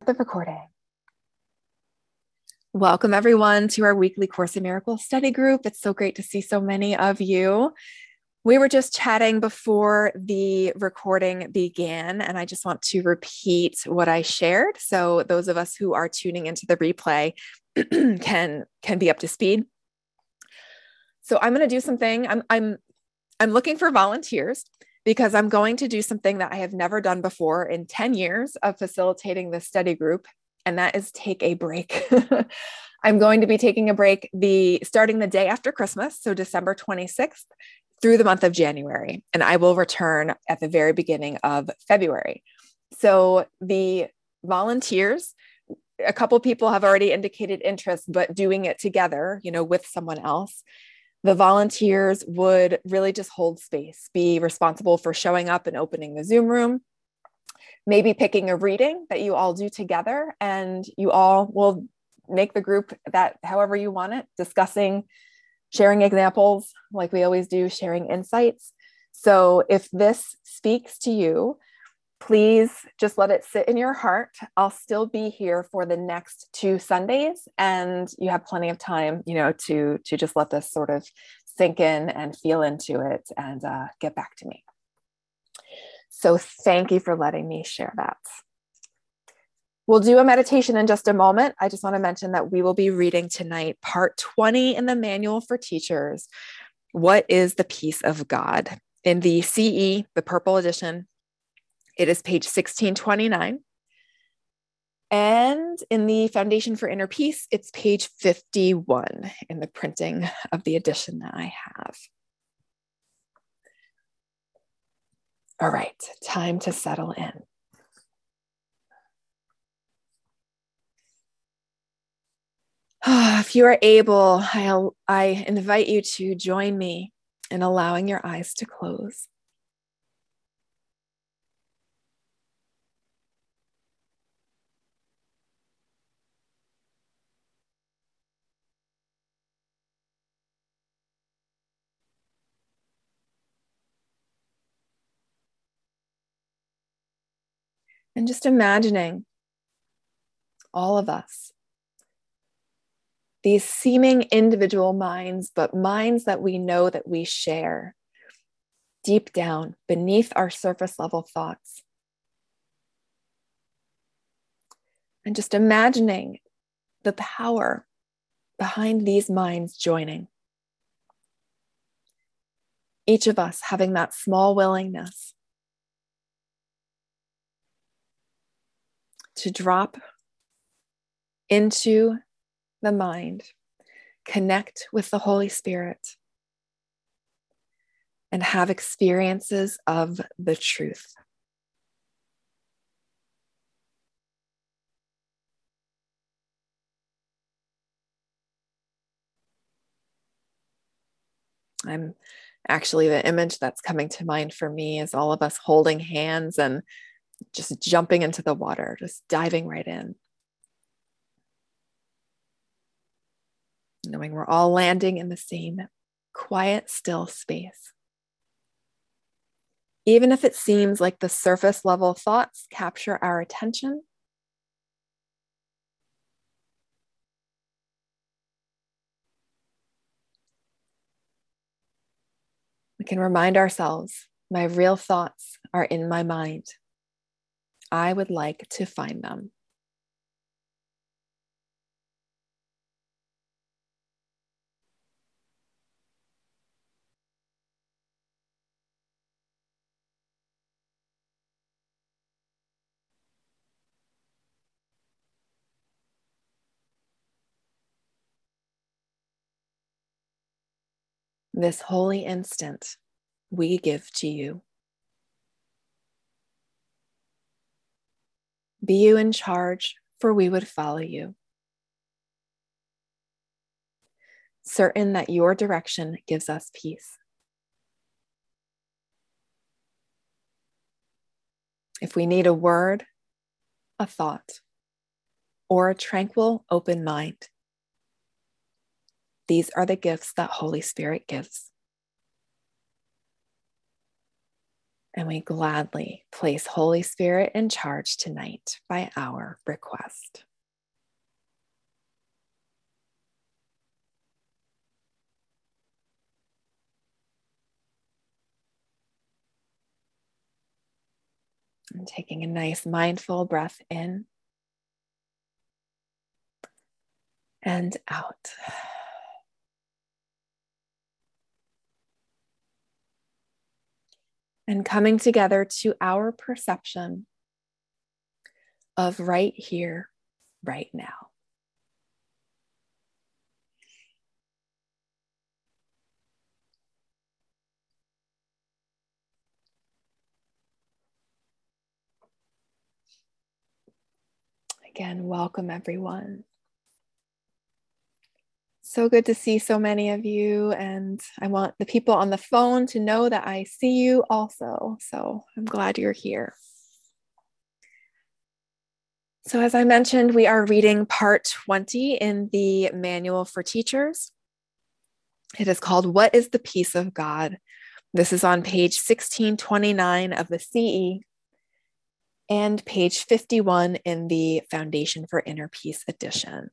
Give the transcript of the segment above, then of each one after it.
the recording. Welcome everyone to our weekly Course in Miracles study group. It's so great to see so many of you. We were just chatting before the recording began, and I just want to repeat what I shared so those of us who are tuning into the replay can be up to speed. So I'm going to do something. I'm looking for volunteers because I'm going to do something that I have never done before in 10 years of facilitating this study group, and that is take a break. I'm going to be taking a break starting the day after Christmas, so December 26th, through the month of January, and I will return at the very beginning of February. So the volunteers, a couple people have already indicated interest, but doing it together, with someone else. The volunteers would really just hold space, be responsible for showing up and opening the Zoom room, maybe picking a reading that you all do together, and you all will make the group that however you want it, discussing, sharing examples like we always do, sharing insights. So if this speaks to you, please just let it sit in your heart. I'll still be here for the next 2 Sundays, and you have plenty of time, to just let this sort of sink in and feel into it and get back to me. So thank you for letting me share that. We'll do a meditation in just a moment. I just want to mention that we will be reading tonight part 20 in the Manual for Teachers. What is the peace of God? In the CE, the purple edition, it is page 1629. And in the Foundation for Inner Peace, it's page 51 in the printing of the edition that I have. All right, time to settle in. If you are able, I invite you to join me in allowing your eyes to close. And just imagining all of us, these seeming individual minds, but minds that we know that we share deep down beneath our surface level thoughts. And just imagining the power behind these minds joining. Each of us having that small willingness to drop into the mind, connect with the Holy Spirit, and have experiences of the truth. The image that's coming to mind for me is all of us holding hands and just jumping into the water, just diving right in. Knowing we're all landing in the same quiet, still space. Even if it seems like the surface level thoughts capture our attention, we can remind ourselves, my real thoughts are in my mind. I would like to find them. This holy instant we give to you. Be you in charge, for we would follow you. Certain that your direction gives us peace. If we need a word, a thought, or a tranquil, open mind, these are the gifts that Holy Spirit gives. And we gladly place Holy Spirit in charge tonight by our request. And taking a nice mindful breath in and out. And coming together to our perception of right here, right now. Again, welcome everyone. So good to see so many of you, and I want the people on the phone to know that I see you also. So I'm glad you're here. So as I mentioned, we are reading part 20 in the Manual for Teachers. It is called What is the Peace of God? This is on page 1629 of the CE and page 51 in the Foundation for Inner Peace edition.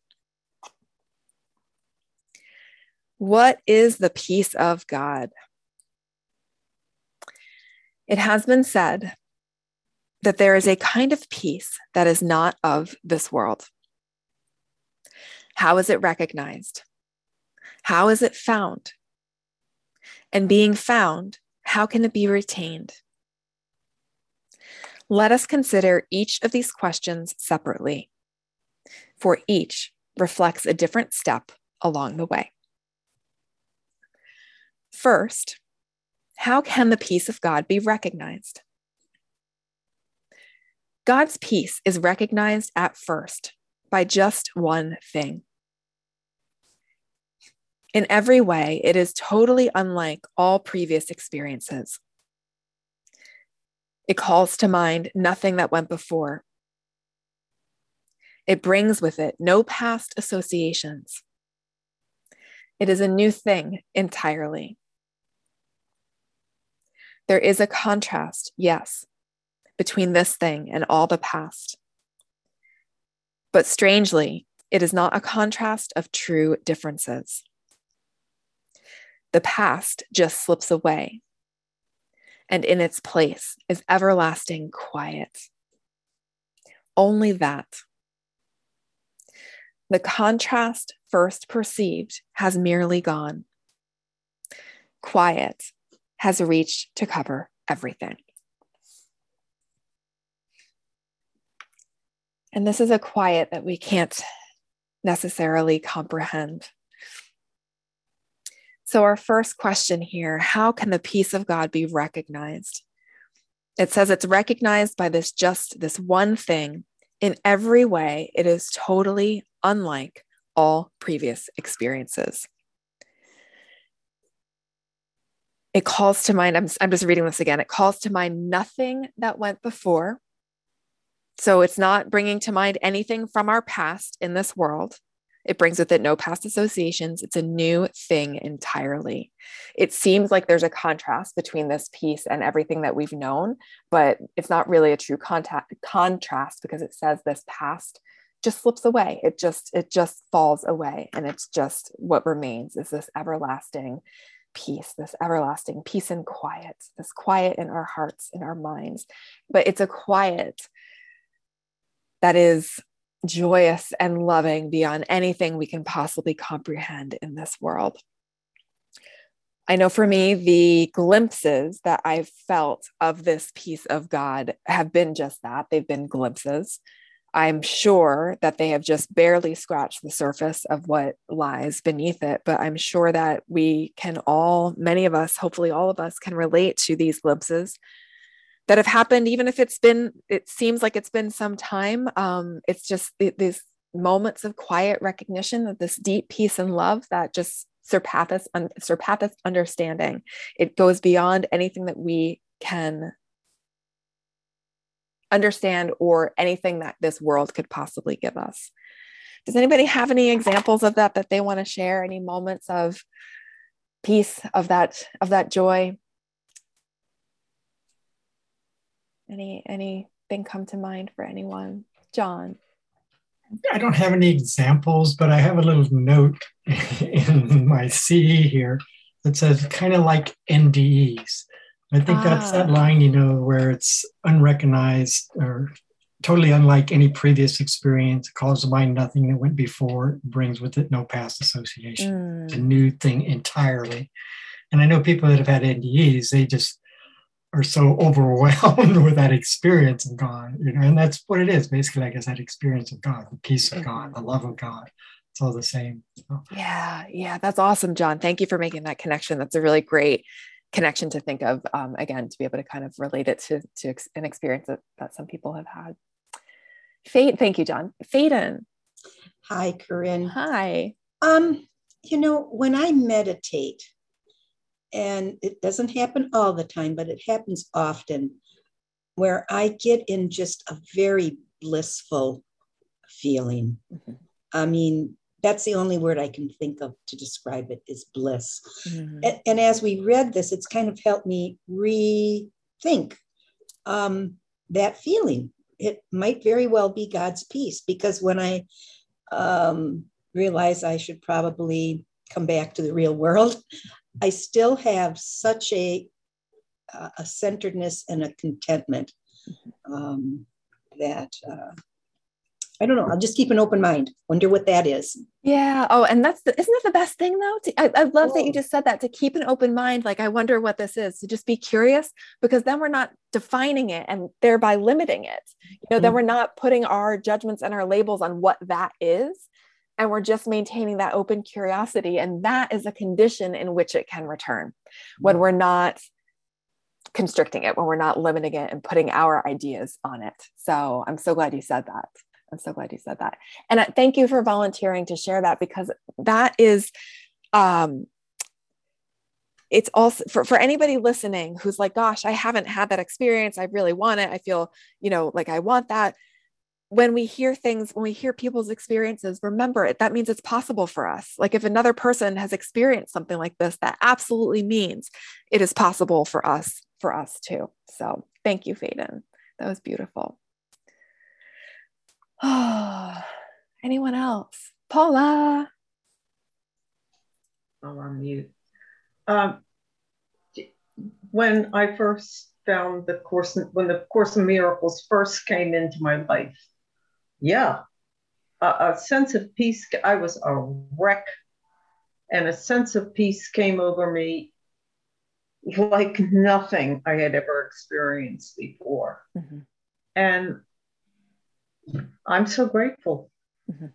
What is the peace of God? It has been said that there is a kind of peace that is not of this world. How is it recognized? How is it found? And being found, how can it be retained? Let us consider each of these questions separately, for each reflects a different step along the way. First, how can the peace of God be recognized? God's peace is recognized at first by just one thing. In every way, it is totally unlike all previous experiences. It calls to mind nothing that went before. It brings with it no past associations. It is a new thing entirely. There is a contrast, yes, between this thing and all the past. But strangely, it is not a contrast of true differences. The past just slips away, and in its place is everlasting quiet. Only that. The contrast first perceived has merely gone. Quiet has reached to cover everything. And this is a quiet that we can't necessarily comprehend. So our first question here, how can the peace of God be recognized? It says it's recognized by this one thing. In every way, it is totally unlike all previous experiences. It calls to mind, I'm just reading this again. It calls to mind nothing that went before. So it's not bringing to mind anything from our past in this world. It brings with it no past associations. It's a new thing entirely. It seems like there's a contrast between this piece and everything that we've known, but it's not really a true contrast because it says this past just slips away. It just falls away. And it's just what remains is this everlasting peace and quiet, this quiet in our hearts, in our minds. But it's a quiet that is joyous and loving beyond anything we can possibly comprehend in this world. I know for me, the glimpses that I've felt of this peace of God have been just that. They've been glimpses. I'm sure that they have just barely scratched the surface of what lies beneath it, but I'm sure that we can all, many of us, hopefully all of us, can relate to these glimpses that have happened, even if it seems like it's been some time. It's just these moments of quiet recognition of this deep peace and love that just surpasseth understanding. It goes beyond anything that we can understand or anything that this world could possibly give us. Does anybody have any examples of that they want to share? Any moments of peace, of that joy? Anything come to mind for anyone? John? I don't have any examples, but I have a little note in my CE here that says kind of like NDEs. I think that's that line, where it's unrecognized or totally unlike any previous experience. It calls to mind nothing that went before, brings with it no past association. It's a new thing entirely. And I know people that have had NDEs, they just are so overwhelmed with that experience of God, and that's what it is, basically, I guess, that experience of God, the peace of God, the love of God. It's all the same. So. Yeah, that's awesome, John. Thank you for making that connection. That's a really great connection to think of, again, to be able to kind of relate it to an experience that some people have had. Thank you, John. Faden. Hi, Corinne. Hi. When I meditate, and it doesn't happen all the time, but it happens often, where I get in just a very blissful feeling. Mm-hmm. I mean, that's the only word I can think of to describe it, is bliss. Mm-hmm. And as we read this, it's kind of helped me rethink that feeling. It might very well be God's peace, because when I realize I should probably come back to the real world, I still have such a centeredness and a contentment that I don't know. I'll just keep an open mind. Wonder what that is. Yeah. Oh, and isn't that the best thing though? I love that you just said that, to keep an open mind. Like, I wonder what this is, to just be curious, because then we're not defining it and thereby limiting it. Then we're not putting our judgments and our labels on what that is. And we're just maintaining that open curiosity. And that is a condition in which it can return, when we're not constricting it, when we're not limiting it and putting our ideas on it. So I'm so glad you said that. And thank you for volunteering to share that, because that is, it's also for anybody listening who's like, gosh, I haven't had that experience. I really want it. I feel, like I want that. When we hear people's experiences, remember it. That means it's possible for us. Like, if another person has experienced something like this, that absolutely means it is possible for us too. So thank you, Faden. That was beautiful. Oh, anyone else? Paula. I'm on mute. When I first found when the Course in Miracles first came into my life, a sense of peace. I was a wreck, and a sense of peace came over me like nothing I had ever experienced before. Mm-hmm. And I'm so grateful. Mm-hmm.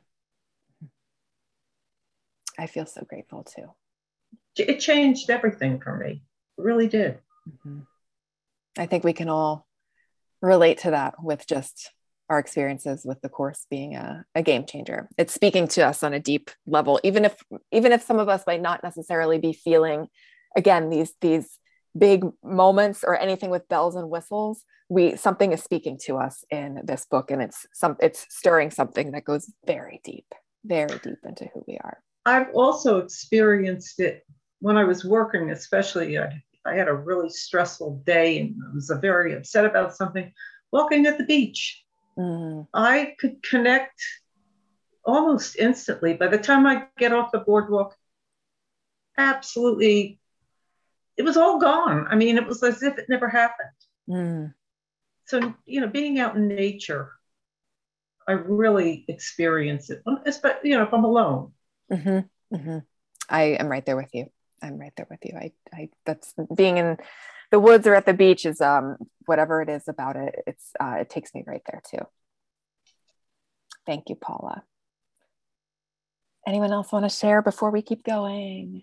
I feel so grateful too. It changed everything for me. It really did. Mm-hmm. I think we can all relate to that, with just our experiences with the Course being a game changer. It's speaking to us on a deep level, even if some of us might not necessarily be feeling, again, these big moments or anything with bells and whistles. Something is speaking to us in this book, and it's stirring something that goes very deep into who we are. I've also experienced it when I was working, especially. I had a really stressful day and I was very upset about something. Walking at the beach, I could connect almost instantly. By the time I get off the boardwalk, absolutely, it was all gone. I mean, it was as if it never happened. So, being out in nature, I really experience it, especially, if I'm alone. Mm-hmm. Mm-hmm. I am right there with you. I that's being in the woods or at the beach is, whatever it is about it, it takes me right there too. Thank you, Paula. Anyone else want to share before we keep going?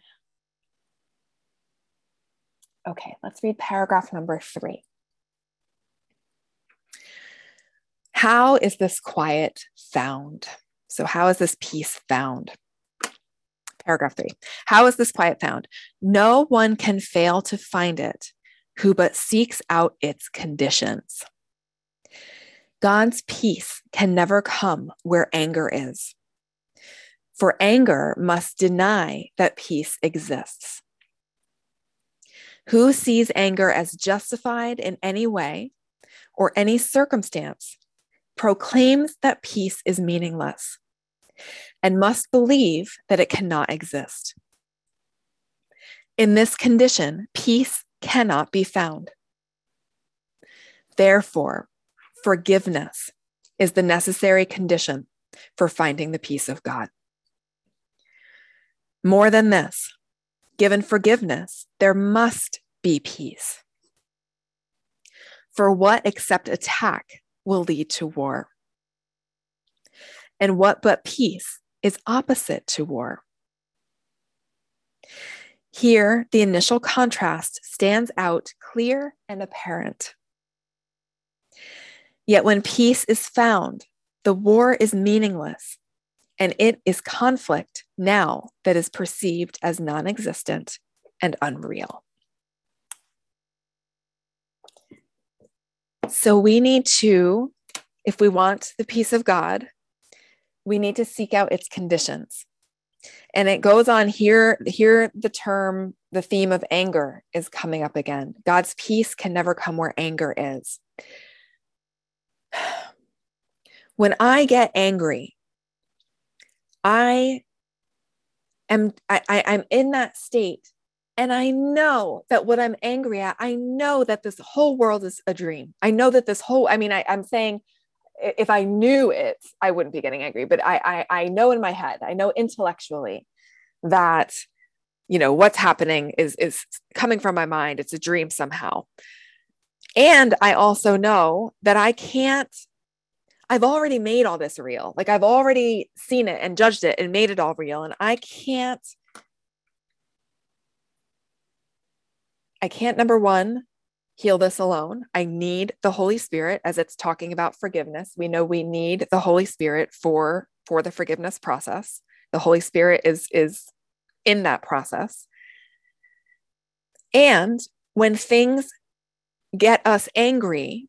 Okay, let's read paragraph number 3. How is this quiet found? So how is this peace found? Paragraph 3. How is this quiet found? No one can fail to find it who but seeks out its conditions. God's peace can never come where anger is, for anger must deny that peace exists. Who sees anger as justified in any way or any circumstance proclaims that peace is meaningless and must believe that it cannot exist. In this condition, peace cannot be found. Therefore, forgiveness is the necessary condition for finding the peace of God. More than this, given forgiveness, there must be peace. For what except attack will lead to war? And what but peace is opposite to war? Here, the initial contrast stands out clear and apparent. Yet when peace is found, the war is meaningless, and it is conflict now that is perceived as non-existent and unreal. So we need to, if we want the peace of God, we need to seek out its conditions. And it goes on here, the theme of anger is coming up again. God's peace can never come where anger is. When I get angry, I'm in that state, and I know that what I'm angry at, I know that this whole world is a dream. I know that I'm saying, if I knew it, I wouldn't be getting angry, but I know in my head, I know intellectually that, what's happening is coming from my mind. It's a dream somehow. And I also know that I've already made all this real. Like, I've already seen it and judged it and made it all real. And I can't, number one, heal this alone. I need the Holy Spirit, as it's talking about forgiveness. We know we need the Holy Spirit for the forgiveness process. The Holy Spirit is in that process. And when things get us angry,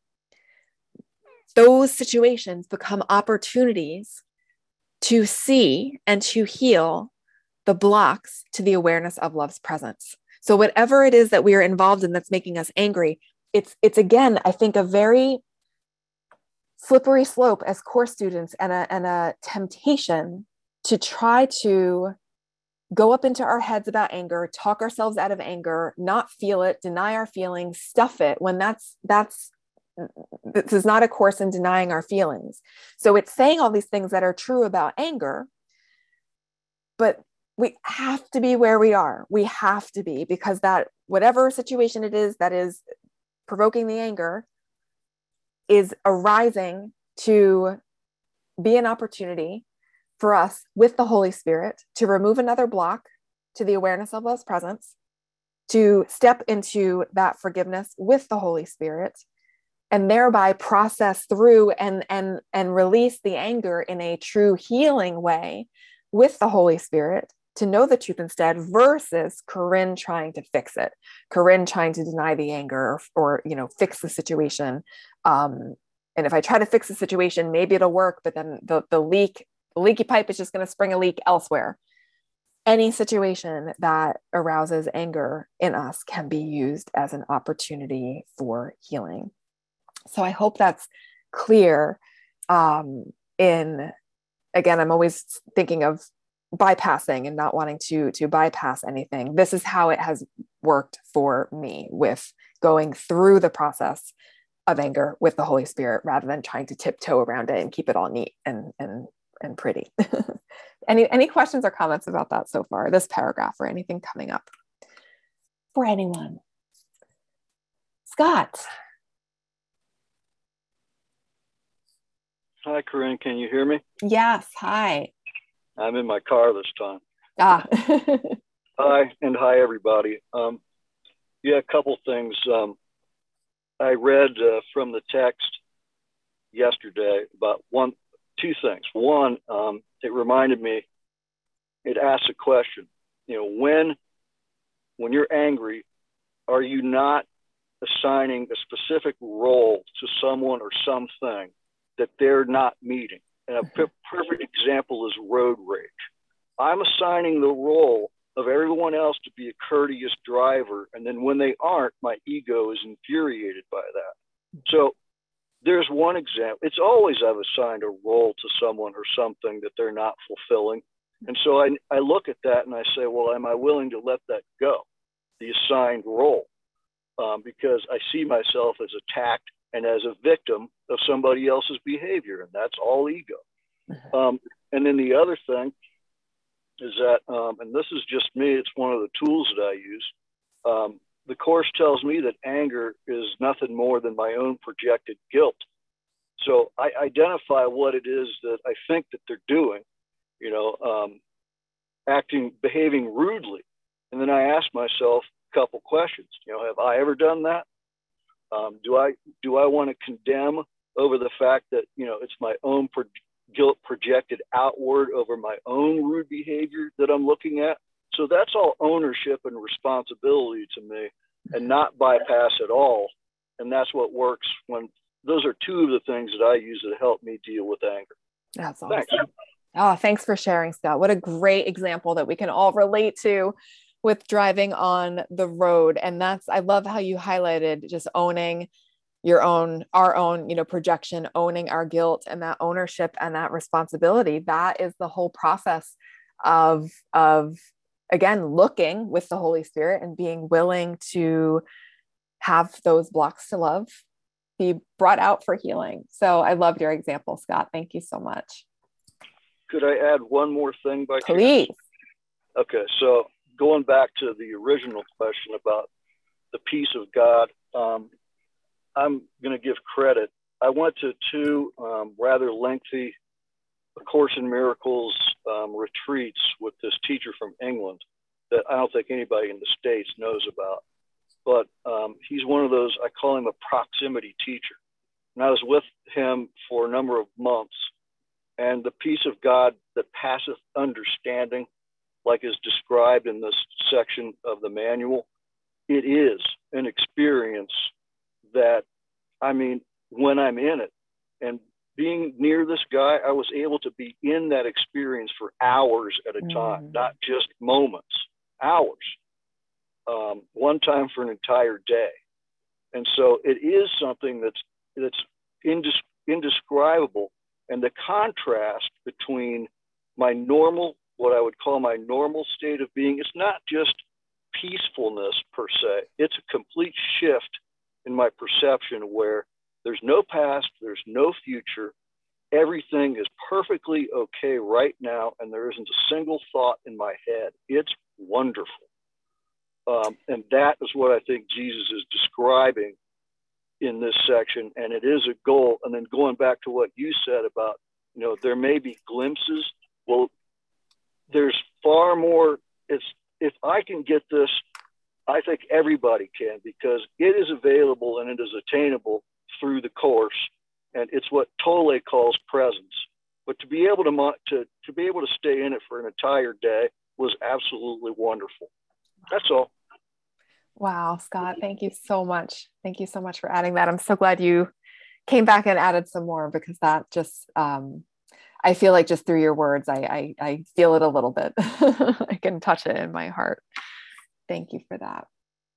those situations become opportunities to see and to heal the blocks to the awareness of love's presence. So whatever it is that we are involved in that's making us angry, it's again, I think, a very slippery slope as course students, and a temptation to try to go up into our heads about anger, talk ourselves out of anger, not feel it, deny our feelings, stuff it, when this is not a course in denying our feelings. So it's saying all these things that are true about anger, but we have to be where we are. We have to be, because that whatever situation it is that is provoking the anger is arising to be an opportunity for us with the Holy Spirit to remove another block to the awareness of love's presence, to step into that forgiveness with the Holy Spirit, and thereby process through and release the anger in a true healing way with the Holy Spirit, to know the truth instead, versus Corinne trying to fix it, Corinne trying to deny the anger or fix the situation. And if I try to fix the situation, maybe it'll work, but then the leaky pipe is just going to spring a leak elsewhere. Any situation that arouses anger in us can be used as an opportunity for healing. So I hope that's clear. Again, I'm always thinking of bypassing and not wanting to bypass anything. This is how it has worked for me, with going through the process of anger with the Holy Spirit, rather than trying to tiptoe around it and keep it all neat and pretty. Any questions or comments about that so far, this paragraph, or anything coming up for anyone? Scott. Hi, Corinne. Can you hear me? Yes. Hi. I'm in my car this time. Hi, and hi, everybody. A couple things. I read from the text yesterday about two things. One, it reminded me, it asked a question, when you're angry, are you not assigning a specific role to someone or something that they're not meeting? And a perfect example is road rage. I'm assigning the role of everyone else to be a courteous driver. And then when they aren't, my ego is infuriated by that. So there's one example. It's always I've assigned a role to someone or something that they're not fulfilling. And so I look at that and I say, well, am I willing to let that go, the assigned role? Because I see myself as attacked and as a victim of somebody else's behavior, and that's all ego. And then the other thing is that, and this is just me, it's one of the tools that I use. The Course tells me that anger is nothing more than my own projected guilt. So I identify what it is that I think that they're doing, behaving rudely. And then I ask myself a couple questions. Have I ever done that? Do I want to condemn over the fact that, it's my own guilt projected outward over my own rude behavior that I'm looking at? So that's all ownership and responsibility to me, and not bypass at all. And that's what works when those are two of the things that I use that help me deal with anger. That's awesome. Thanks. Oh, thanks for sharing, Scott. What a great example that we can all relate to with driving on the road. And I love how you highlighted just owning our own, projection, owning our guilt, and that ownership and that responsibility. That is the whole process of again, looking with the Holy Spirit and being willing to have those blocks to love be brought out for healing. So I loved your example, Scott. Thank you so much. Could I add one more thing by chance? Please. Okay, so going back to the original question about the peace of God, I'm going to give credit. I went to two rather lengthy A Course in Miracles retreats with this teacher from England that I don't think anybody in the States knows about. But he's one of those, I call him a proximity teacher. And I was with him for a number of months. And the peace of God that passeth understanding, like is described in this section of the manual, it is an experience that, when I'm in it, and being near this guy, I was able to be in that experience for hours at a time, not just moments, hours, one time for an entire day. And so it is something that's indescribable. And the contrast between my normal, what I would call my normal state of being, it's not just peacefulness per se. It's a complete shift in my perception where there's no past, there's no future. Everything is perfectly okay right now, and there isn't a single thought in my head. It's wonderful. And that is what I think Jesus is describing in this section, and it is a goal. And then going back to what you said about, there may be glimpses. Well, there's far more. If I can get this, I think everybody can, because it is available and it is attainable through the Course, and it's what Tolle calls presence. But to be able to be able to stay in it for an entire day was absolutely wonderful. That's all. Wow, Scott, thank you so much. Thank you so much for adding that. I'm so glad you came back and added some more, because that just, I feel like just through your words, I feel it a little bit. I can touch it in my heart. Thank you for that.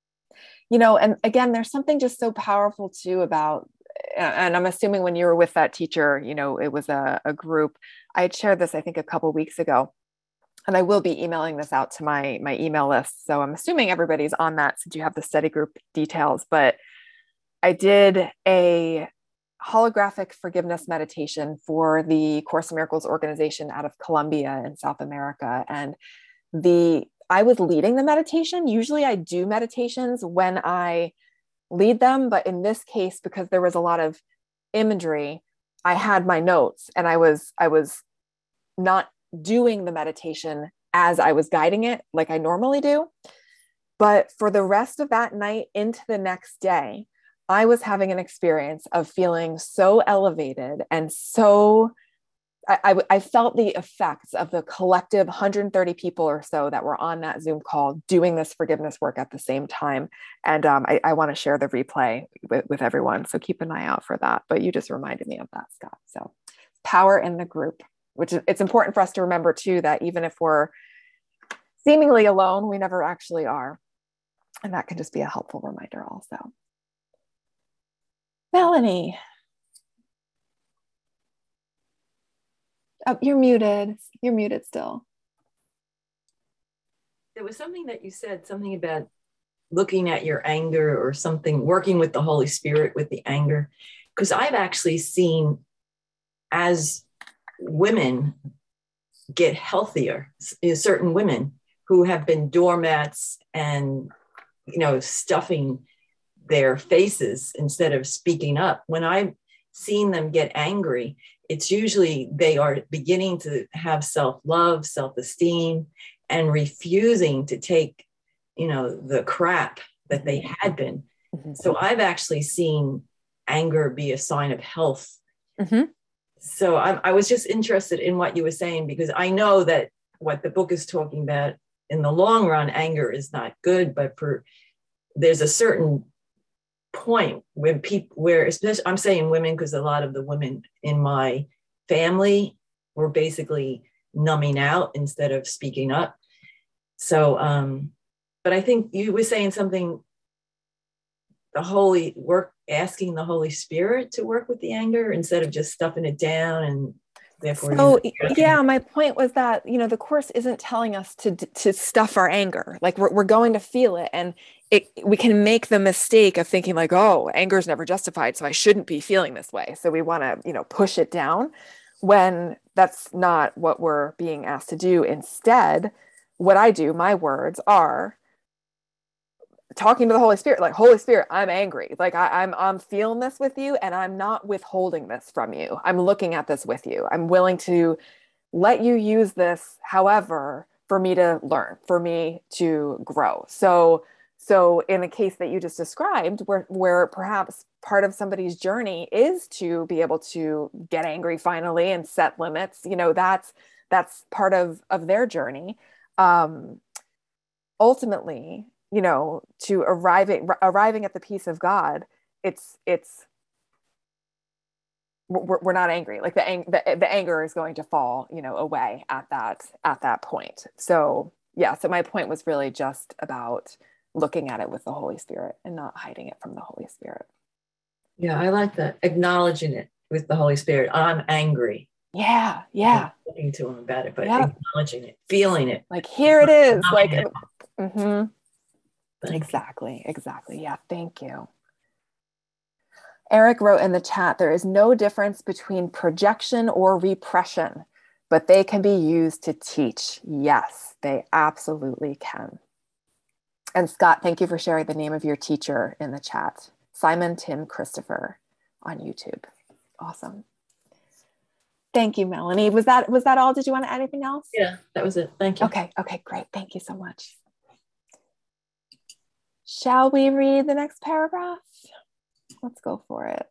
And again, there's something just so powerful too about, and I'm assuming when you were with that teacher, it was a group. I had shared this, I think, a couple of weeks ago. And I will be emailing this out to my email list. So I'm assuming everybody's on that since you have the study group details. But I did a holographic forgiveness meditation for the Course in Miracles organization out of Colombia in South America. And I was leading the meditation. Usually I do meditations when I lead them. But in this case, because there was a lot of imagery, I had my notes, and I was not doing the meditation as I was guiding it like I normally do. But for the rest of that night into the next day, I was having an experience of feeling so elevated, and so I felt the effects of the collective 130 people or so that were on that Zoom call doing this forgiveness work at the same time. And I want to share the replay with everyone. So keep an eye out for that. But you just reminded me of that, Scott. So power in the group, which is, it's important for us to remember too, that even if we're seemingly alone, we never actually are. And that can just be a helpful reminder also. Melanie. You're muted. You're muted still. There was something that you said, something about looking at your anger or something, working with the Holy Spirit with the anger. Because I've actually seen, as women get healthier, certain women who have been doormats and, stuffing their faces instead of speaking up. When I've seen them get angry, it's usually they are beginning to have self-love, self-esteem, and refusing to take, the crap that they had been. Mm-hmm. So I've actually seen anger be a sign of health. Mm-hmm. So I was just interested in what you were saying, because I know that what the book is talking about in the long run, anger is not good, but there's a certain point where especially, I'm saying women, because a lot of the women in my family were basically numbing out instead of speaking up. So, but I think you were saying something, asking the Holy Spirit to work with the anger instead of just stuffing it down, and therefore. So yeah, my point was that, the Course isn't telling us to stuff our anger. Like we're going to feel it, and we can make the mistake of thinking like, oh, anger is never justified, so I shouldn't be feeling this way. So we want to, push it down, when that's not what we're being asked to do. Instead, what I do, my words are talking to the Holy Spirit, like, Holy Spirit, I'm angry. Like I'm feeling this with you, and I'm not withholding this from you. I'm looking at this with you. I'm willing to let you use this, however, for me to learn, for me to grow. So in the case that you just described, where perhaps part of somebody's journey is to be able to get angry finally and set limits, that's part of their journey. Ultimately, to arriving at the peace of God, we're not angry. Like the anger is going to fall, away at that point. So yeah, so my point was really just about looking at it with the Holy Spirit and not hiding it from the Holy Spirit. Yeah, I like that. Acknowledging it with the Holy Spirit. I'm angry. Yeah. Not talking to him about it, but acknowledging it, feeling it. Like, here it is. Like, mm-hmm. Exactly. Yeah. Thank you. Eric wrote in the chat, there is no difference between projection or repression, but they can be used to teach. Yes, they absolutely can. And Scott, thank you for sharing the name of your teacher in the chat. Simon Tim Christopher on YouTube. Awesome. Thank you, Melanie. Was that all? Did you want to add anything else? Yeah, that was it. Thank you. Okay, great. Thank you so much. Shall we read the next paragraph? Let's go for it.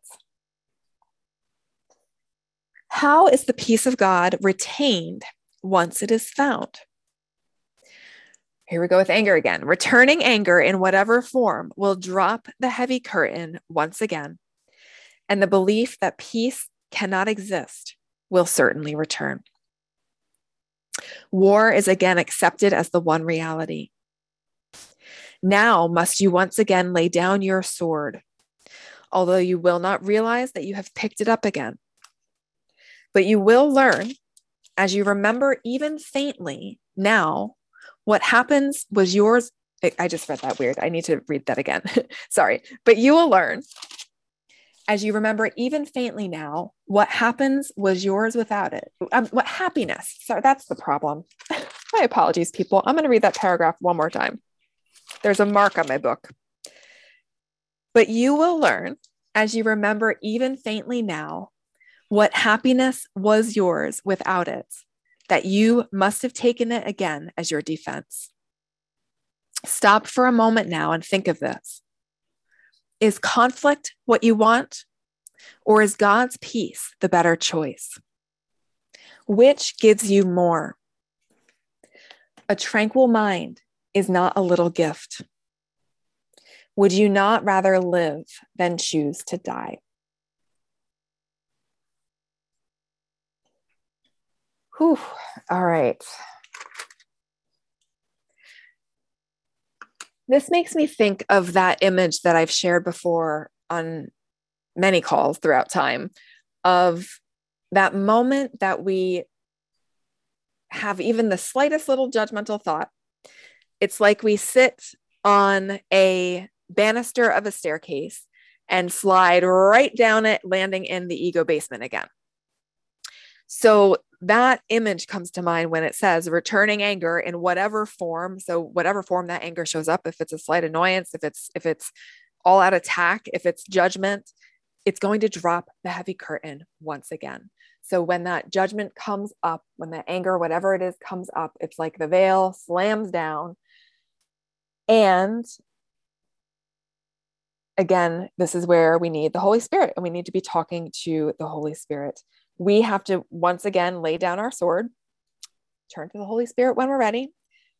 How is the peace of God retained once it is found? Here we go with anger again. Returning anger in whatever form will drop the heavy curtain once again, and the belief that peace cannot exist will certainly return. War is again accepted as the one reality. Now must you once again lay down your sword, although you will not realize that you have picked it up again. But you will learn, as you remember even faintly now, what happens was yours. I just read that weird. I need to read that again. Sorry. But you will learn, as you remember even faintly now, what happens was yours without it. What happiness. Sorry, that's the problem. My apologies, people. I'm going to read that paragraph one more time. There's a mark on my book. But you will learn, as you remember even faintly now, what happiness was yours without it, that you must have taken it again as your defense. Stop for a moment now and think of this. Is conflict what you want, or is God's peace the better choice? Which gives you more? A tranquil mind is not a little gift. Would you not rather live than choose to die? Whew. All right. This makes me think of that image that I've shared before on many calls throughout time, of that moment that we have even the slightest little judgmental thought, it's like we sit on a banister of a staircase and slide right down it, landing in the ego basement again. So that image comes to mind when it says returning anger in whatever form. So whatever form that anger shows up, if it's a slight annoyance, if it's all out attack, if it's judgment, it's going to drop the heavy curtain once again. So when that judgment comes up, when the anger, whatever it is, comes up, it's like the veil slams down. And again, this is where we need the Holy Spirit, and we need to be talking to the Holy Spirit. We have to, once again, lay down our sword, turn to the Holy Spirit when we're ready.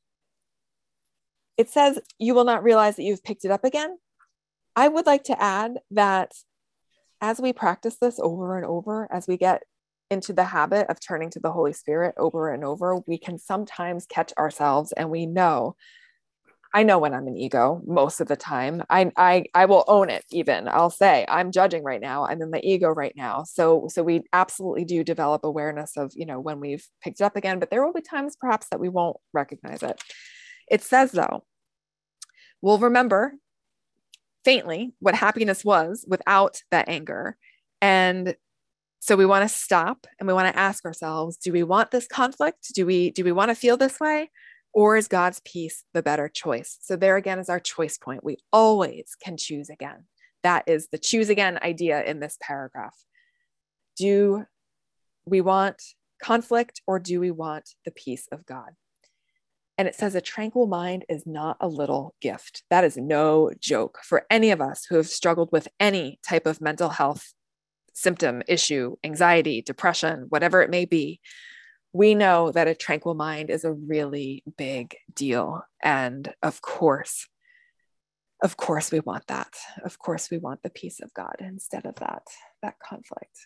It says, you will not realize that you've picked it up again. I would like to add that as we practice this over and over, as we get into the habit of turning to the Holy Spirit over and over, we can sometimes catch ourselves, and I know when I'm an ego most of the time. I will own it. Even I'll say I'm judging right now. I'm in my ego right now. So we absolutely do develop awareness of, when we've picked it up again, but there will be times perhaps that we won't recognize it. It says though, we'll remember faintly what happiness was without that anger. And so we want to stop and we want to ask ourselves, do we want this conflict? Do we want to feel this way? Or is God's peace the better choice? So there again is our choice point. We always can choose again. That is the choose again idea in this paragraph. Do we want conflict, or do we want the peace of God? And it says a tranquil mind is not a little gift. That is no joke for any of us who have struggled with any type of mental health symptom, issue, anxiety, depression, whatever it may be. We know that a tranquil mind is a really big deal. And of course we want that. Of course we want the peace of God instead of that conflict.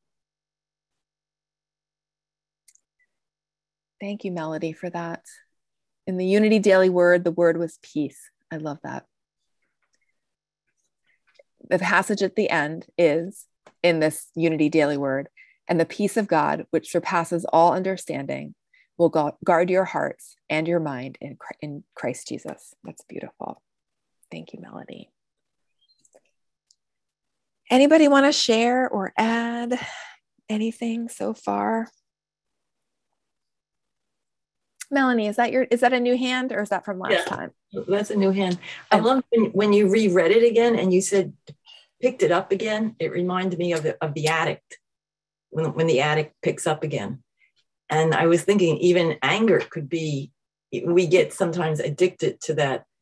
Thank you, Melody, for that. In the Unity Daily Word, the word was peace. I love that. The passage at the end is in this Unity Daily Word, and the peace of God, which surpasses all understanding, will guard your hearts and your mind in Christ Jesus. That's beautiful. Thank you, Melody. Anybody want to share or add anything so far? Melanie, is that a new hand, or is that from last time? That's a new hand. I love when you reread it again and you said picked it up again. It reminded me of the addict. When the addict picks up again. And I was thinking even anger could be, we get sometimes addicted to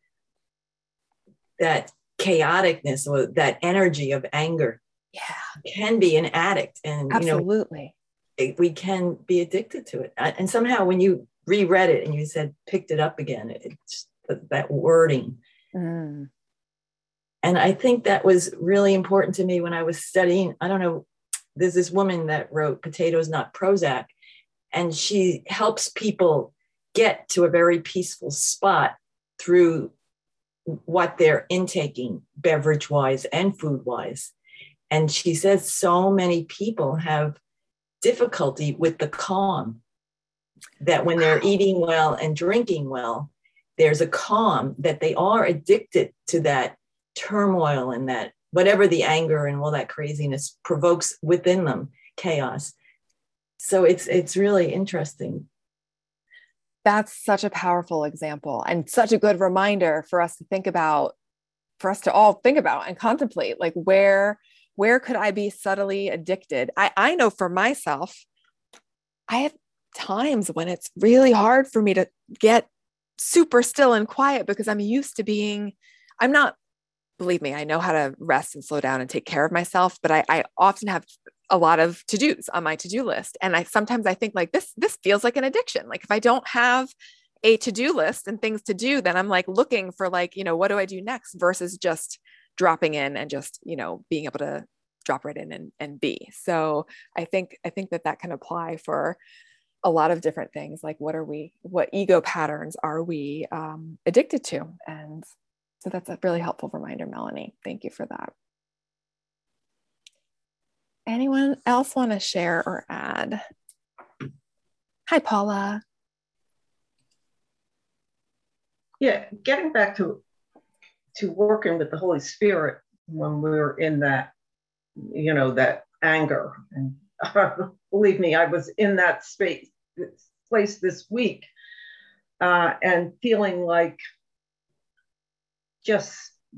that chaoticness or that energy of anger. Yeah. Can be an addict. And absolutely. We can be addicted to it. And somehow when you reread it and you said picked it up again, it's that wording. And I think that was really important to me when I was studying. I don't know, there's this woman that wrote Potatoes Not Prozac, and she helps people get to a very peaceful spot through what they're intaking beverage-wise and food-wise. And she says so many people have difficulty with the calm, that when they're eating well and drinking well, there's a calm, that they are addicted to that turmoil and that whatever the anger and all that craziness provokes within them, chaos. So it's really interesting. That's such a powerful example and such a good reminder for us to think about, for us to all think about and contemplate, like where could I be subtly addicted? I know for myself, I have times when it's really hard for me to get super still and quiet because I'm used to believe me, I know how to rest and slow down and take care of myself, but I often have a lot of to-dos on my to-do list. And sometimes I think like this feels like an addiction. Like if I don't have a to-do list and things to do, then I'm like looking for like, what do I do next versus just dropping in and just, being able to drop right in and be. So I think that can apply for a lot of different things. Like what ego patterns are we addicted to? And so that's a really helpful reminder, Melanie. Thank you for that. Anyone else want to share or add? Hi, Paula. Yeah, getting back to working with the Holy Spirit when we're in that, that anger. And believe me, I was in that place this week, and feeling like just,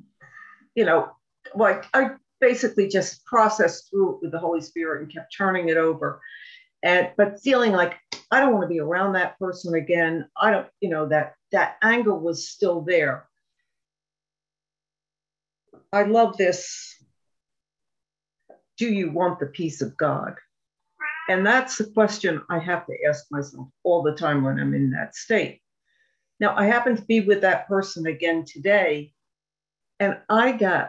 like I basically just processed through it with the Holy Spirit and kept turning it over. But feeling like I don't want to be around that person again. I don't, that anger was still there. I love this. Do you want the peace of God? And that's the question I have to ask myself all the time when I'm in that state. Now, I happen to be with that person again today, and I got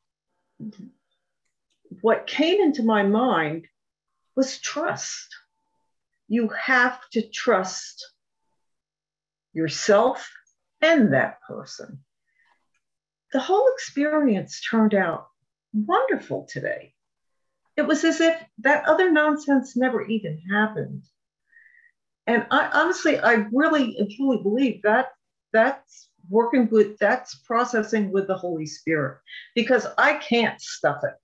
what came into my mind was trust. You have to trust yourself and that person. The whole experience turned out wonderful today. It was as if that other nonsense never even happened. And I really and truly believe that that's processing with the Holy Spirit, because I can't stuff it.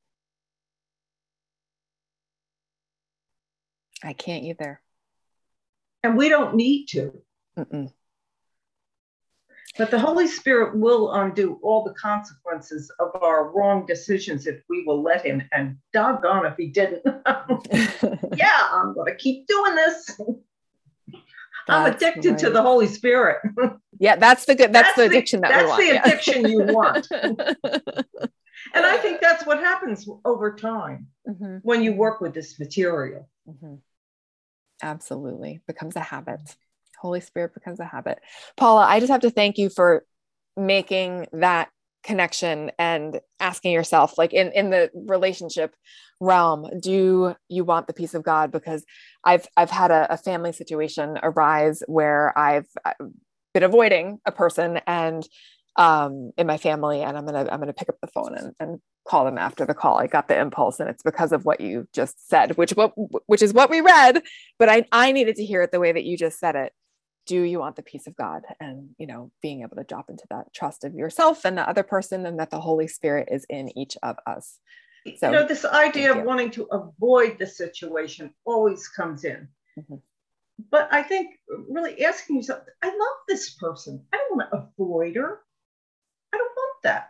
I can't either. And we don't need to. Mm-mm. But the Holy Spirit will undo all the consequences of our wrong decisions if we will let him. And doggone if he didn't. Yeah, I'm going to keep doing this. I'm addicted to the Holy Spirit. Yeah, that's the addiction that we want. That's the addiction you want. And I think that's what happens over time when you work with this material. Absolutely. Becomes a habit. Holy Spirit becomes a habit. Paula, I just have to thank you for making that connection and asking yourself, like in the relationship realm, do you want the peace of God? Because I've had a family situation arise where I've been avoiding a person and in my family, and I'm gonna pick up the phone and call them after the call. I got the impulse, and it's because of what you just said, which is what we read, but I needed to hear it the way that you just said it. Do you want the peace of God? And, being able to drop into that trust of yourself and the other person, and that the Holy Spirit is in each of us. So, this idea of wanting to avoid the situation always comes in. But I think really asking yourself, I love this person. I don't want to avoid her. I don't want that.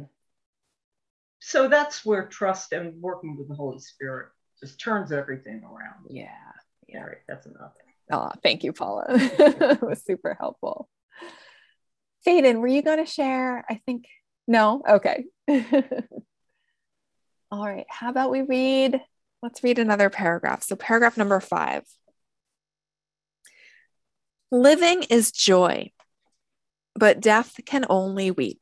So that's where trust and working with the Holy Spirit just turns everything around. Yeah. All right, that's enough. Oh, thank you, Paula. It was super helpful. Faden, were you going to share? I think, no? Okay. All right. How about let's read another paragraph. So paragraph number 5. Living is joy, but death can only weep.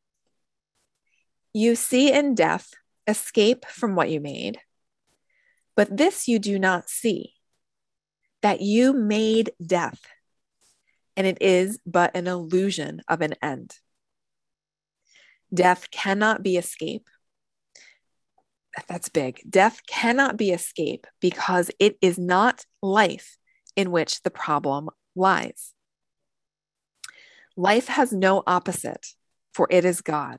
You see in death escape from what you made, but this you do not see, that you made death, and it is but an illusion of an end. Death cannot be escape. That's big. Death cannot be escape because it is not life in which the problem lies. Life has no opposite, for it is God.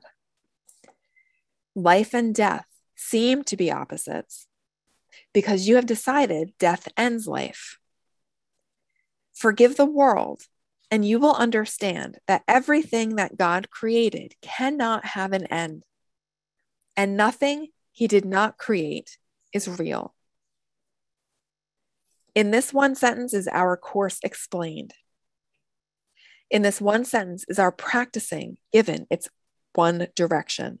Life and death seem to be opposites because you have decided death ends life. Forgive the world, and you will understand that everything that God created cannot have an end, and nothing he did not create is real. In this one sentence is our course explained. In this one sentence is our practicing given its one direction.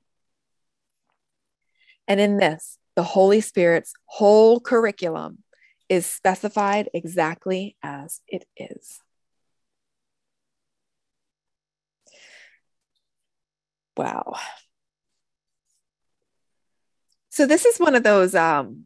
And in this, the Holy Spirit's whole curriculum is specified exactly as it is. Wow. So this is one of those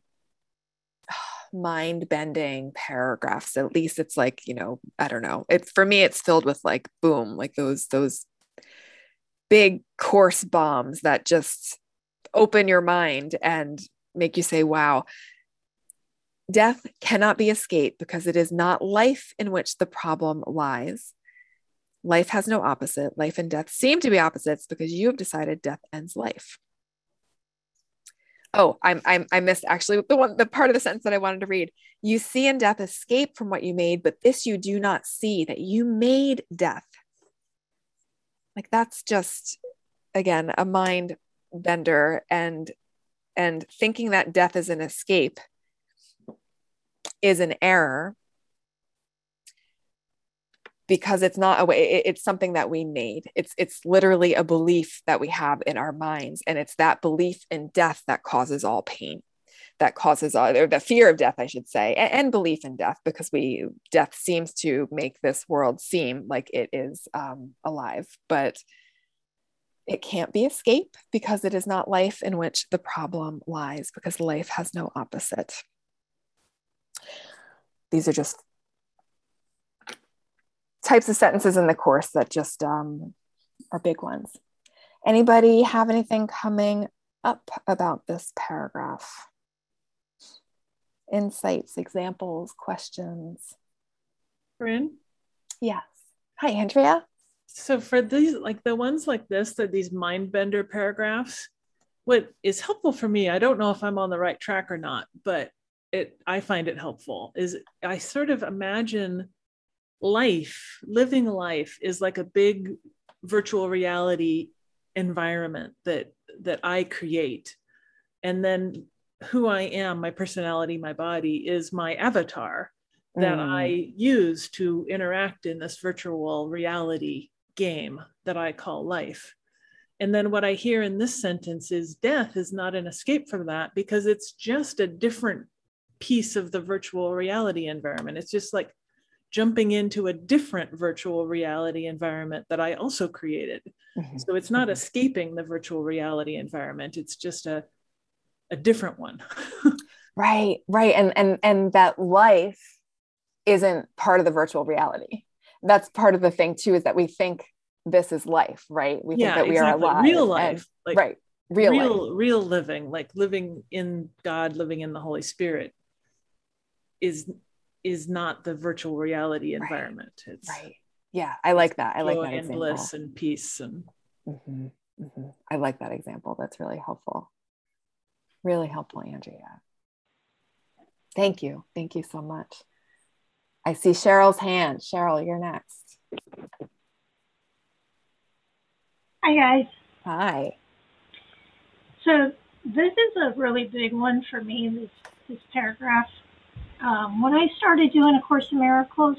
mind-bending paragraphs. At least it's like, I don't know. For me, it's filled with like, boom, like those big course bombs that just open your mind and make you say, wow. Death cannot be escaped because it is not life in which the problem lies. Life has no opposite. Life and death seem to be opposites because you have decided death ends life. Oh, I missed actually the part of the sentence that I wanted to read. You see in death escape from what you made, but this you do not see, that you made death. Like that's just, again, a mind bender, and thinking that death is an escape is an error, because it's not a way, it's something that we made. It's literally a belief that we have in our minds. And it's that belief in death that causes all pain, that causes all, or the fear of death, I should say, and belief in death, because death seems to make this world seem like it is alive, but it can't be escape, because it is not life in which the problem lies, because life has no opposite. These are just types of sentences in the course that just are big ones. Anybody have anything coming up about this paragraph? Insights, examples, questions? Corinne? Yes. Hi, Andrea. So for these, like the ones like this, that these mind bender paragraphs, what is helpful for me, I don't know if I'm on the right track or not, but I find it helpful, is I sort of imagine living life is like a big virtual reality environment that I create. And then who I am, my personality, my body, is my avatar that I use to interact in this virtual reality game that I call life. And then what I hear in this sentence is death is not an escape from that, because it's just a different piece of the virtual reality environment. It's just like jumping into a different virtual reality environment that I also created. Mm-hmm. So it's not escaping the virtual reality environment. It's just a different one. Right. And that life isn't part of the virtual reality. That's part of the thing too, is that we think this is life, right? We think that we are alive. Real life. And, right. Real life. Real living, like living in God, living in the Holy Spirit is not the virtual reality environment. Right. It's right. Yeah, I like that. I like that example. And bliss and peace and. Mm-hmm. Mm-hmm. I like that example. That's really helpful. Really helpful, Andrea. Thank you. Thank you so much. I see Cheryl's hand. Cheryl, you're next. Hi, guys. Hi. So this is a really big one for me, this paragraph. When I started doing A Course in Miracles,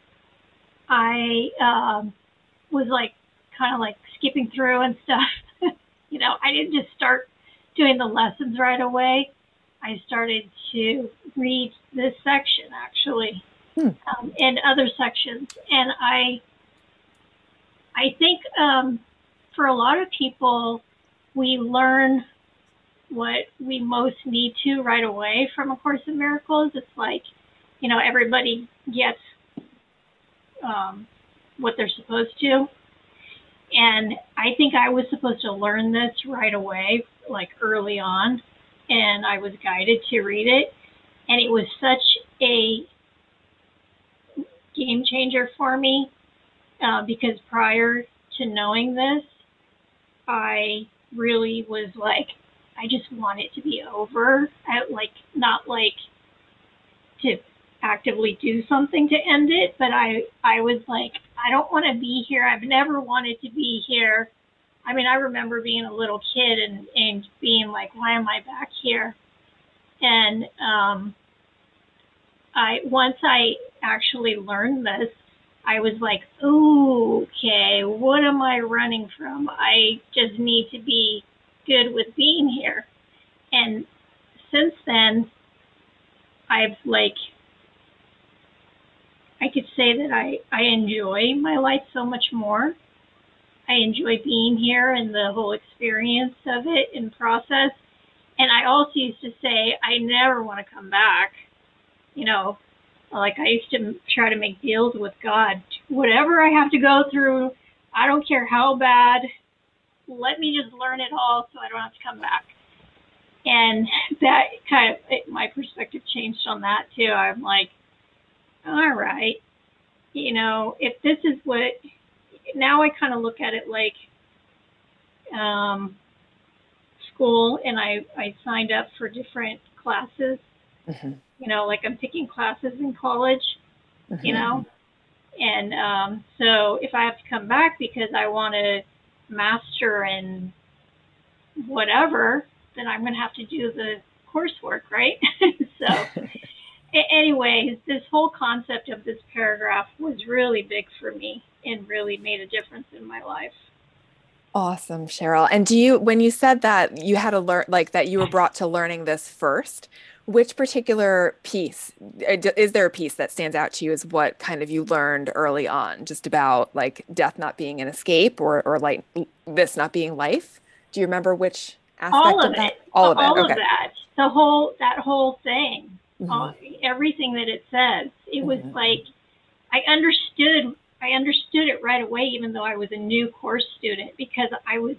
I was like kind of like skipping through and stuff. You know, I didn't just start doing the lessons right away. I started to read this section actually, and other sections. And I think for a lot of people, we learn what we most need to right away from A Course in Miracles. It's like, you know, everybody gets what they're supposed to. And I think I was supposed to learn this right away, like early on, and I was guided to read it. And it was such a game changer for me, because prior to knowing this, I really was like, I just want it to be over. Not like to actively do something to end it, but I was like, I don't want to be here. I've never wanted to be here. I mean, I remember being a little kid and being like, why am I back here? And once I actually learned this, I was like, ooh, okay, what am I running from? I just need to be good with being here. And since then, I've I could say that I enjoy my life so much more. I enjoy being here and the whole experience of it and process. And I also used to say, I never want to come back. You know, like I used to try to make deals with God. Whatever I have to go through, I don't care how bad, let me just learn it all so I don't have to come back. And that kind of, my perspective changed on that too. I'm like, all right, you know, if this is what now I kind of look at it like school, and I signed up for different classes. Mm-hmm. You know, like I'm taking classes in college, Mm-hmm. you know, and so if I have to come back because I want to master in whatever, then I'm going to have to do the coursework, right? So anyways, this whole concept of this paragraph was really big for me and really made a difference in my life. Awesome, Cheryl. And do you, when you said that you had to learn, like that you were brought to learning this first, which particular piece, is there a piece that stands out to you as what kind of you learned early on, just about like death not being an escape, or like this not being life? Do you remember which aspect of that? All of it. All Okay. of that. That whole thing. Mm-hmm. Everything that it says. It was Mm-hmm. like I understood it right away, even though I was a new course student, because I was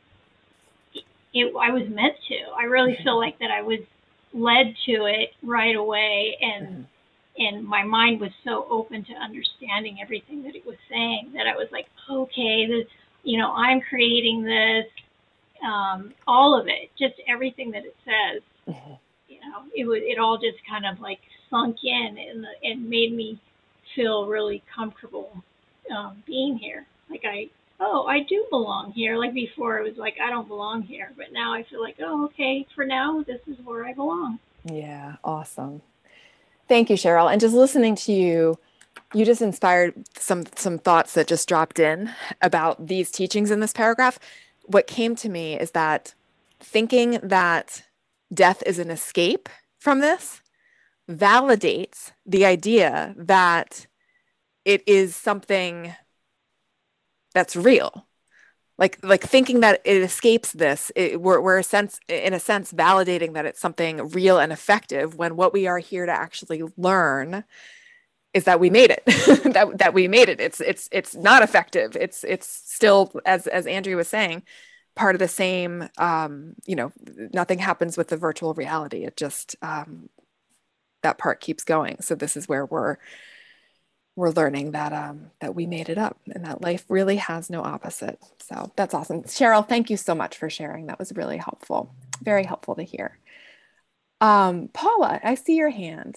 meant to. I really feel like that I was led to it right away, and my mind was so open to understanding everything that it was saying that I was like, okay, this, you know, I'm creating this, all of it, just everything that it says. Mm-hmm. You know, it all just kind of like sunk in and made me feel really comfortable being here. Like I do belong here. Like before it was like, I don't belong here. But now I feel like, oh, okay, for now, this is where I belong. Yeah, awesome. Thank you, Cheryl. And just listening to you, you just inspired some thoughts that just dropped in about these teachings in this paragraph. What came to me is that thinking that death is an escape from this validates the idea that it is something that's real. Like thinking that it escapes this, we're in a sense validating that it's something real and effective, when what we are here to actually learn is that we made it. that we made it. It's not effective. It's still, as Andrea was saying, part of the same. You know, nothing happens with the virtual reality. It just that part keeps going. So this is where we're learning that we made it up, and that life really has no opposite. So that's awesome. Cheryl, thank you so much for sharing. That was really helpful. Very helpful to hear. Paula, I see your hand.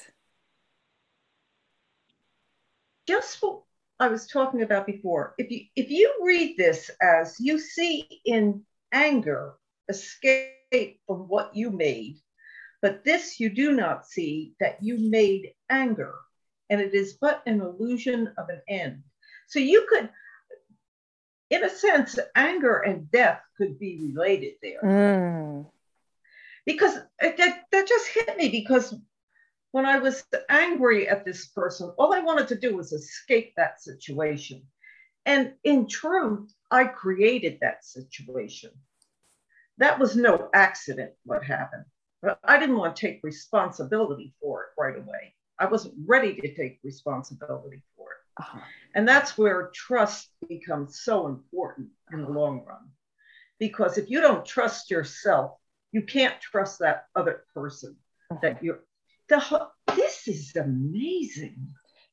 Just what I was talking about before, if you read this as you see in anger escape from what you made, but this you do not see, that you made anger, and it is but an illusion of an end. So you could, in a sense, anger and death could be related there. Because that just hit me, because when I was angry at this person, all I wanted to do was escape that situation. And in truth, I created that situation. That was no accident what happened. But I didn't want to take responsibility for it right away. I wasn't ready to take responsibility for it. Uh-huh. And that's where trust becomes so important in the long run. Because if you don't trust yourself, you can't trust that other person. Uh-huh. That you're. This is amazing.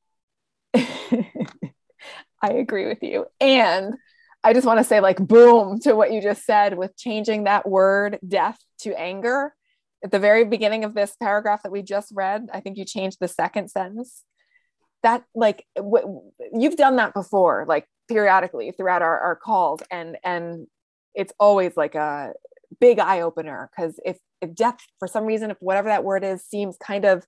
I agree with you. And I just want to say, like, boom to what you just said with changing that word death to anger. At the very beginning of this paragraph that we just read, I think you changed the second sentence. That, like, you've done that before, like periodically throughout our calls. And it's always like a big eye opener, because if death, for some reason, if whatever that word is, seems kind of,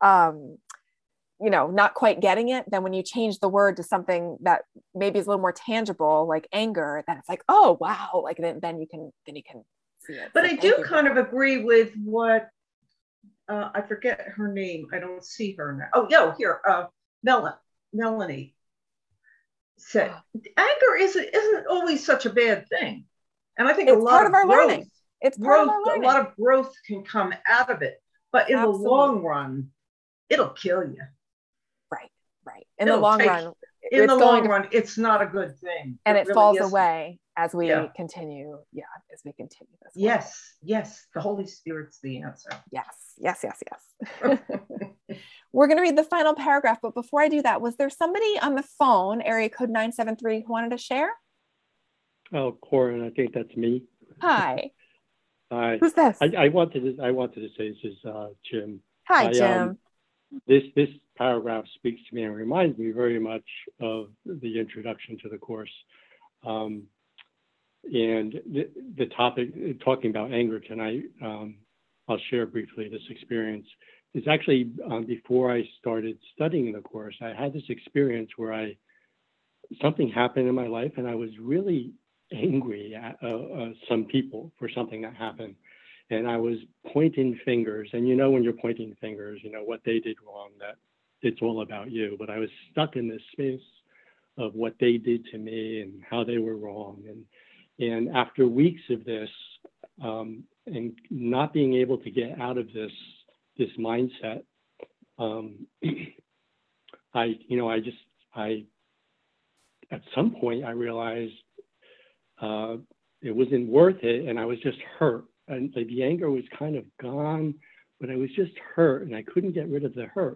not quite getting it, then when you change the word to something that maybe is a little more tangible, like anger, then it's like, oh, wow. Like then you can see it. But so I do kind of agree with what, I forget her name. I don't see her now. Oh, yeah, here, Melanie said, anger isn't always such a bad thing. And I think it's a lot of our learning. It's part of our learning. A lot of growth can come out of it. But in the long run, it'll kill you. Right. In the long run, it's not a good thing. And it really falls isn't. away as we continue. Yeah, as we continue this. Yes, yes, the Holy Spirit's the answer. Yes. We're going to read the final paragraph, but before I do that, was there somebody on the phone, area code 973, who wanted to share? Oh, Corin, I think that's me. Hi. Hi. Who's this? I wanted to say, this is Jim. Hi, Jim. This paragraph speaks to me and reminds me very much of the introduction to the course. And the topic, talking about anger tonight, I'll share briefly this experience. It's actually before I started studying the course, I had this experience where something happened in my life and I was really angry at some people for something that happened. And I was pointing fingers, and when you're pointing fingers, what they did wrong, that it's all about you. But I was stuck in this space of what they did to me and how they were wrong. And after weeks of this, and not being able to get out of this mindset, at some point I realized it wasn't worth it, and I was just hurt. And the anger was kind of gone, but I was just hurt, and I couldn't get rid of the hurt.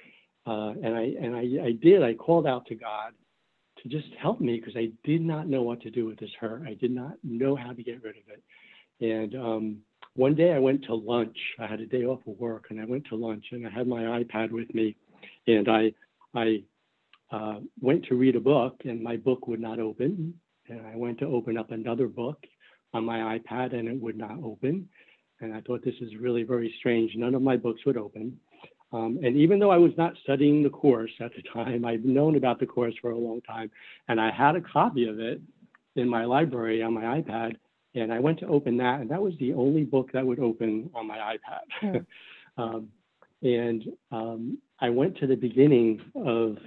I called out to God to just help me, because I did not know what to do with this hurt. I did not know how to get rid of it. And one day I went to lunch. I had a day off of work, and I went to lunch, and I had my iPad with me, and I went to read a book, and my book would not open. And I went to open up another book on my iPad, and it would not open. And I thought, this is really very strange. None of my books would open. And even though I was not studying the course at the time, I'd known about the course for a long time, and I had a copy of it in my library on my iPad. And I went to open that, and that was the only book that would open on my iPad. I went to the beginning of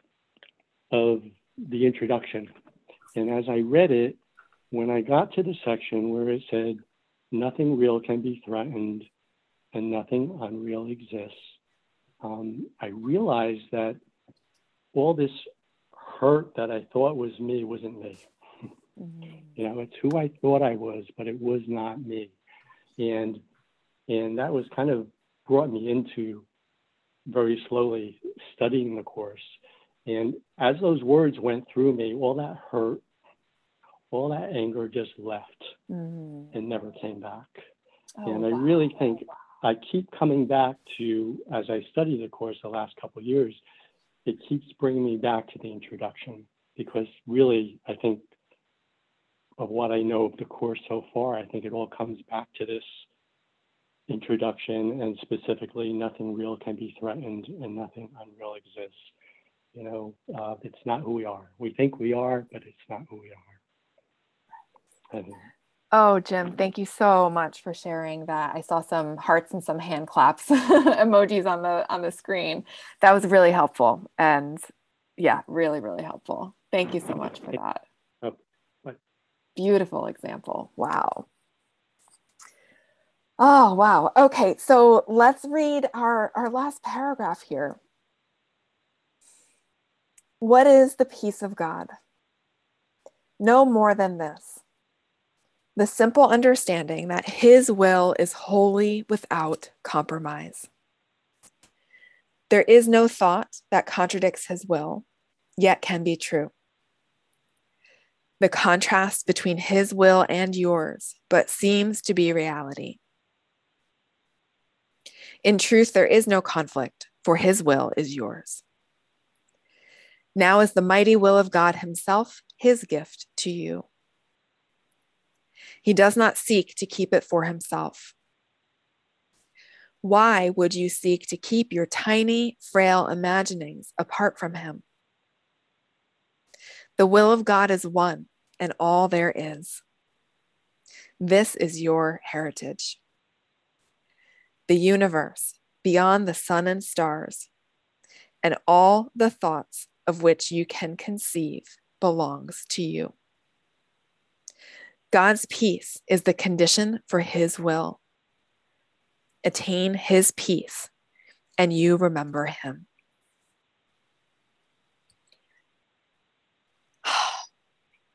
the introduction. And as I read it, when I got to the section where it said, nothing real can be threatened and nothing unreal exists, I realized that all this hurt that I thought was me wasn't me. It's who I thought I was, but it was not me. And that was kind of brought me into very slowly studying the course. And as those words went through me, all that hurt, all that anger just left and never came back. I really think I keep coming back to, as I study the course the last couple of years, it keeps bringing me back to the introduction, because really, I think of what I know of the course so far, I think it all comes back to this introduction, and specifically, nothing real can be threatened and nothing unreal exists. It's not who we are. We think we are, but it's not who we are. Oh, Jim, thank you so much for sharing that. I saw some hearts and some hand claps emojis on the screen. That was really helpful. And yeah, really, really helpful. Thank you so much for that. Beautiful example. Wow. Oh, wow. Okay, so let's read our last paragraph here. What is the peace of God? No more than this: the simple understanding that his will is wholly without compromise. There is no thought that contradicts his will, yet can be true. The contrast between his will and yours but seems to be reality. In truth, there is no conflict, for his will is yours. Now is the mighty will of God himself his gift to you. He does not seek to keep it for himself. Why would you seek to keep your tiny, frail imaginings apart from him? The will of God is one, and all there is. This is your heritage. The universe, beyond the sun and stars, and all the thoughts of which you can conceive, belongs to you. God's peace is the condition for his will. Attain his peace, and you remember him.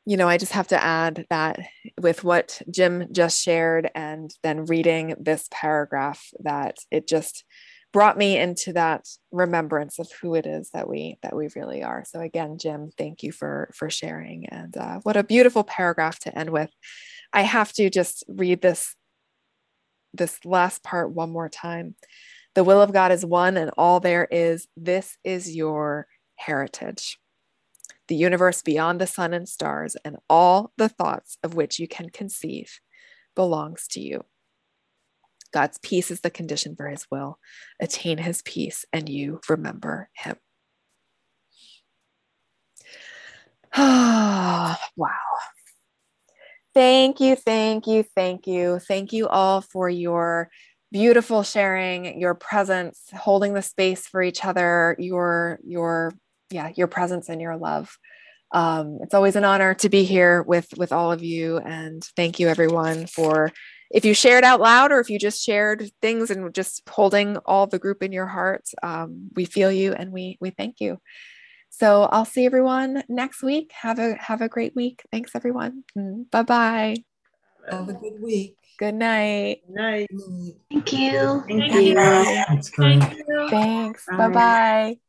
I just have to add that with what Jim just shared and then reading this paragraph, that it just brought me into that remembrance of who it is that we really are. So again, Jim, thank you for sharing. And what a beautiful paragraph to end with. I have to just read this last part one more time. The will of God is one, and all there is. This is your heritage. The universe beyond the sun and stars, and all the thoughts of which you can conceive, belongs to you. God's peace is the condition for his will. Attain his peace, and you remember him. Wow. Thank you. Thank you all for your beautiful sharing, your presence, holding the space for each other, your presence and your love. It's always an honor to be here with all of you. And thank you everyone for, if you shared out loud or if you just shared things and just holding all the group in your heart, we feel you and we thank you. So I'll see everyone next week. Have a great week. Thanks everyone. Bye-bye. Have a good week. Good night. Good night. Thank you. Thank you. That's great. Thanks. Bye. Bye-bye.